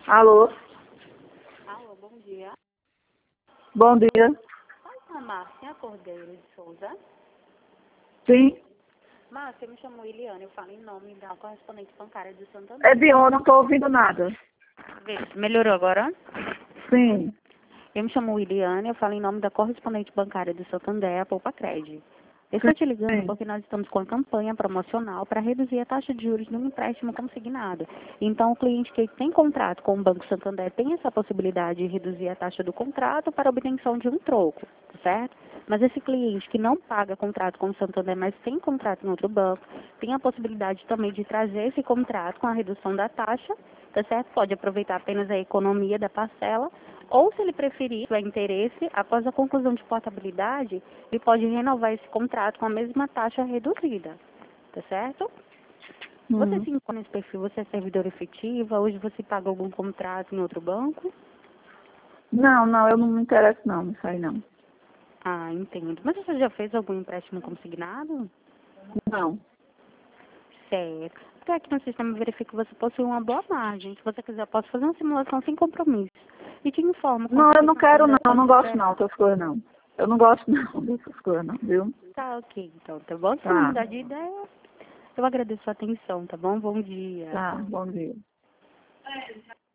Alô? Alô, bom dia. Bom dia. Oi, a Márcia Cordeiro de Souza. Sim. Márcia, eu me chamo Eliane, eu falo em nome da correspondente bancária do Santander. É de onde? Não estou ouvindo nada. Vê, melhorou agora? Sim. Eu me chamo Eliane, eu falo em nome da correspondente bancária do Santander, a Poupa Cred. Eu estou te ligando Sim. porque nós estamos com a campanha promocional para reduzir a taxa de juros de um empréstimo consignado. Então, o cliente que tem contrato com o Banco Santander tem essa possibilidade de reduzir a taxa do contrato para a obtenção de um troco, tá certo? Mas esse cliente que não paga contrato com o Santander, mas tem contrato em outro banco, tem a possibilidade também de trazer esse contrato com a redução da taxa, tá certo? Pode aproveitar apenas a economia da parcela, ou se ele preferir, tiver interesse, após a conclusão de portabilidade, ele pode renovar esse contrato com a mesma taxa reduzida, tá certo? Você Hum. se encontra nesse perfil, você é servidora efetiva, hoje você paga algum contrato em outro banco? Não, eu não me interesso não, nisso aí não. Ah, entendo. Mas você já fez algum empréstimo consignado? Não. Certo. Porque aqui no sistema verifica que você possui uma boa margem. Se você quiser, eu posso fazer uma simulação sem compromisso. E te informo Não, quanto eu que não você quero ainda não, pode não gosto esperar. não dessas coisas não. Eu não gosto não dessas coisas não, viu? Tá ok, então, tá bom? Se não Tá, mudar de ideia, eu agradeço a atenção, tá bom? Bom dia. tá, bom dia.